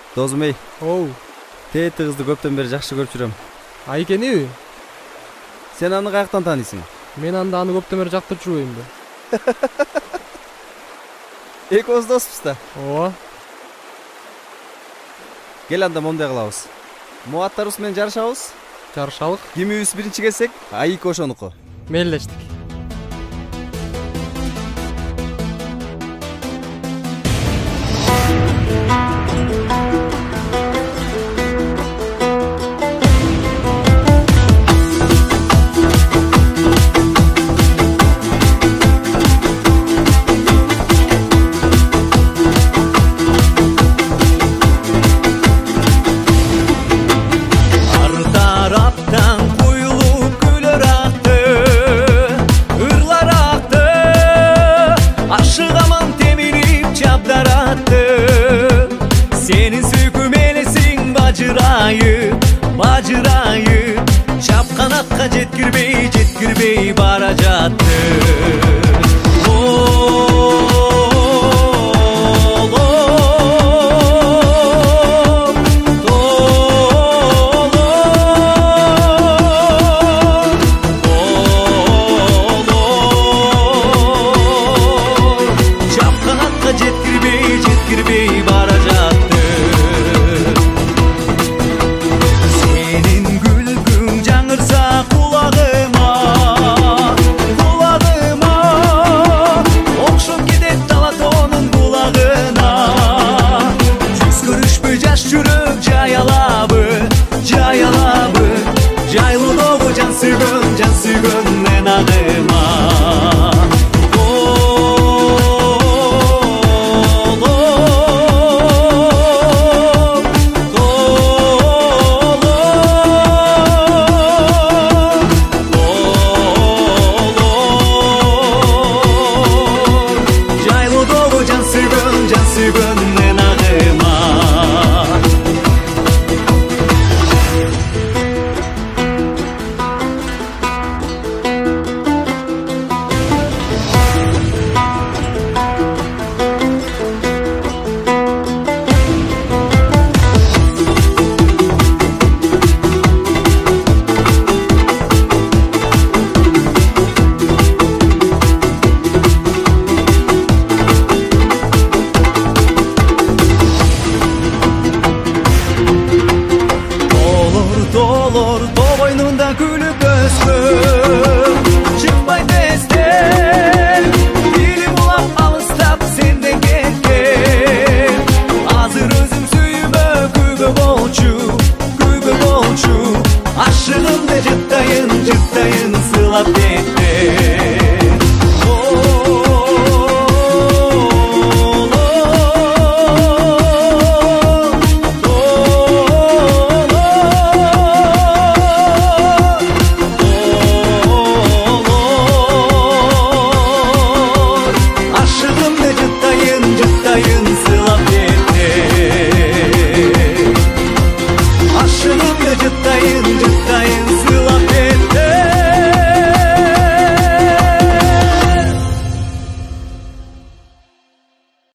Досум эй, Оу, тээти кызды көптөн бери жакшы көрүп жүрөм. Айкениби? Сен аны каяктан тааныйсың? Мен аны көптөн бери жактырып жүрбөймүнбү? Экөөбүз доспуз да. Ооба. Кел анда мондай кылабыз. Муаттарыбыз менен жарышабыз. Жарышалык. Кимибиз биринчи келсек, Айко ошонуку. Мелдештик. Bacırayı çapkanakka jetkirбей бара жатты. Çapkanakka jetkirбей бара жатты. Жайлуу жан сүйгөн мен агыма. Жайлуу жан сүйгөн мен агыма. Dolor boynunda gülüp öskün, çıkmay destek, dilim ulap alыстап senden ketken. Azır özüm sүймө kүйбө болчу, aşığımda жыттайын сылап кеткен.